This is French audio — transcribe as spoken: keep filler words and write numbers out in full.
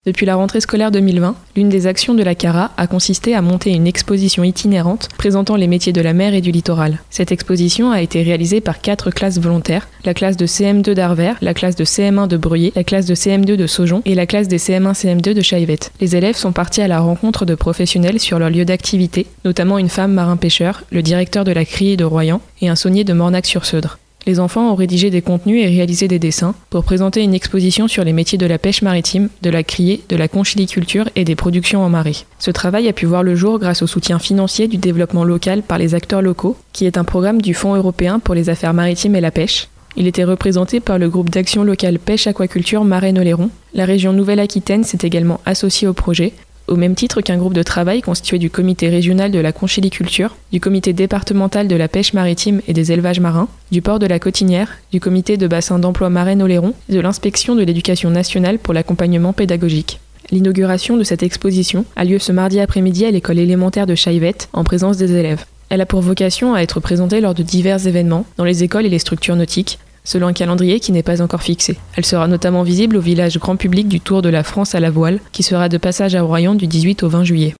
Depuis la rentrée scolaire deux mille vingt, l'une des actions de la CARA a consisté à monter une exposition itinérante présentant les métiers de la mer et du littoral. Cette exposition a été réalisée par quatre classes volontaires, la classe de C M deux d'Arvers, la classe de C M un de Bruyers, la classe de C M deux de Saujon et la classe des C M un C M deux de Chaillevette. Les élèves sont partis à la rencontre de professionnels sur leur lieu d'activité, notamment une femme marin-pêcheur, le directeur de la criée de Royan et un saunier de Mornac-sur-Seudre. Les enfants ont rédigé des contenus et réalisé des dessins pour présenter une exposition sur les métiers de la pêche maritime, de la criée, de la conchiliculture et des productions en marée. Ce travail a pu voir le jour grâce au soutien financier du développement local par les acteurs locaux, qui est un programme du Fonds européen pour les affaires maritimes et la pêche. Il était représenté par le groupe d'action locale pêche-aquaculture Marais-Oléron. La région Nouvelle-Aquitaine s'est également associée au projet, au même titre qu'un groupe de travail constitué du comité régional de la conchiliculture, du comité départemental de la pêche maritime et des élevages marins, du port de la Cotinière, du comité de bassin d'emploi Marais-Oléron et de l'inspection de l'éducation nationale pour l'accompagnement pédagogique. L'inauguration de cette exposition a lieu ce mardi après-midi à l'école élémentaire de Chaillevette, en présence des élèves. Elle a pour vocation à être présentée lors de divers événements, dans les écoles et les structures nautiques, selon un calendrier qui n'est pas encore fixé. Elle sera notamment visible au village grand public du Tour de la France à la voile, qui sera de passage à Royan du dix-huit au vingt juillet.